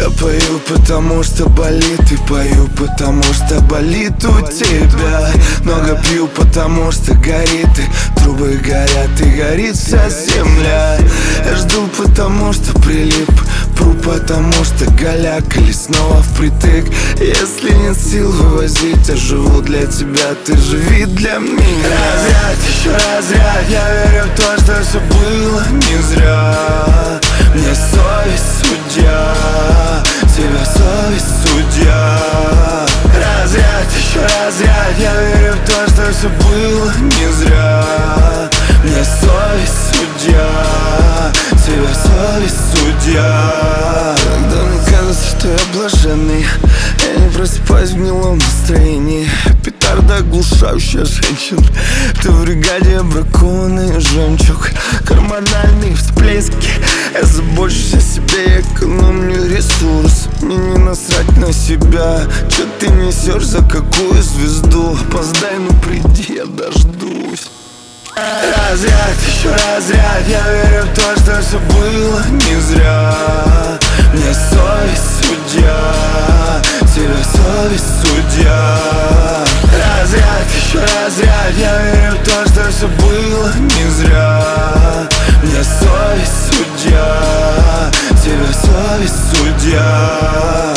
Я пою, потому что болит, и пою, потому что болит у тебя. Много пью, потому что горит, и трубы горят, и горит вся земля. Я жду, потому что прилип, пру, потому что голяк, или снова впритык. Если нет сил вывозить, я живу для тебя, ты живи для меня. Разряд, еще разряд, я верю в то, что все было не зря. Мне совесть судья, тебя совесть судья. Разряд, еще разряд, я верю в то, что все было не зря. Мне совесть судья, тебя совесть судья. Когда мне кажется, что я блаженный, я не просыпаюсь в гнилом настроении. Петарда, оглушающая женщин. Ты в бригаде, бракованный жемчуг, гормональные всплески. Я забочусь о себе, я экономлю ресурс. Мне не насрать на себя. Че ты несешь, за какую звезду? Опоздай, ну приди, я дождусь. Разряд, еще разряд, я верю в то, что все было не зря. Мне совесть судья, тебя совесть судья. Разряд, еще разряд, я верю в то, что все было не зря. Мне совесть судья, тебя совесть судья.